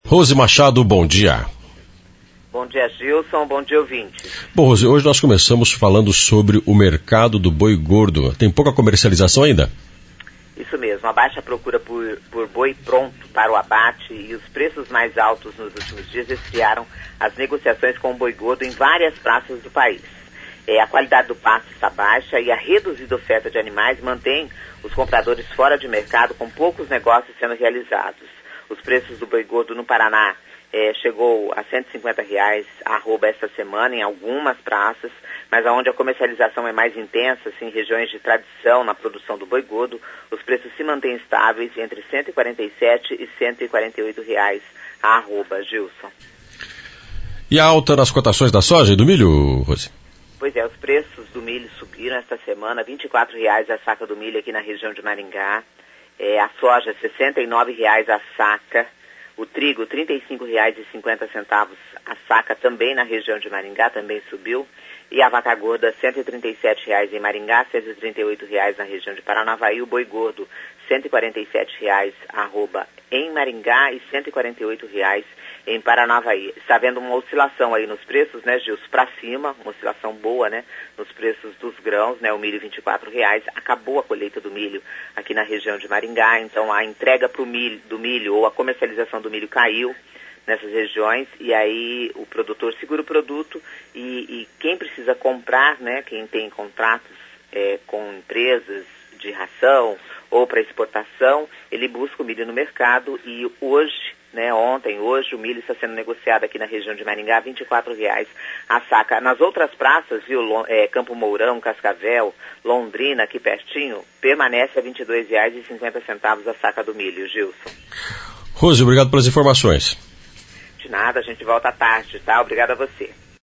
Rose Machado, bom dia. Bom dia, Gilson. Bom dia, ouvinte. Bom, Rose, hoje nós começamos falando sobre o mercado do boi gordo. Tem pouca comercialização ainda? Isso mesmo. A baixa procura por boi pronto para o abate e os preços mais altos nos últimos dias esfriaram as negociações com o boi gordo em várias praças do país. A qualidade do pasto está baixa e a reduzida oferta de animais mantém os compradores fora de mercado, com poucos negócios sendo realizados. Os preços do boi gordo no Paraná chegou a R$150 arroba esta semana em algumas praças, mas onde a comercialização é mais intensa, assim, em regiões de tradição na produção do boi gordo, os preços se mantêm estáveis entre R$147 e R$148 arroba, Gilson. E a alta nas cotações da soja e do milho, Rose? Pois é, os preços do milho subiram esta semana, R$24 a saca do milho aqui na região de Maringá, a soja R$69 a saca, o trigo R$35,50 a saca também na região de Maringá, também subiu, e a vaca gorda R$137 em Maringá, R$138 na região de Paranavaí, o boi gordo R$147 arroba em Maringá e R$148 em Paranavaí. Está havendo uma oscilação aí nos preços, né, Gilson, para cima, uma oscilação boa, né, nos preços dos grãos, né, o milho R$24, acabou a colheita do milho aqui na região de Maringá, então a entrega do milho ou a comercialização do milho caiu nessas regiões, e aí o produtor segura o produto e quem precisa comprar, né, quem tem contratos com empresas de ração ou para exportação, ele busca o milho no mercado e hoje, né, hoje o milho está sendo negociado aqui na região de Maringá, R$24 a saca. Nas outras praças, viu, Campo Mourão, Cascavel, Londrina, aqui pertinho, permanece a R$22,50 a saca do milho, Gilson. Rose, obrigado pelas informações. De nada, a gente volta à tarde, tá? Obrigado a você.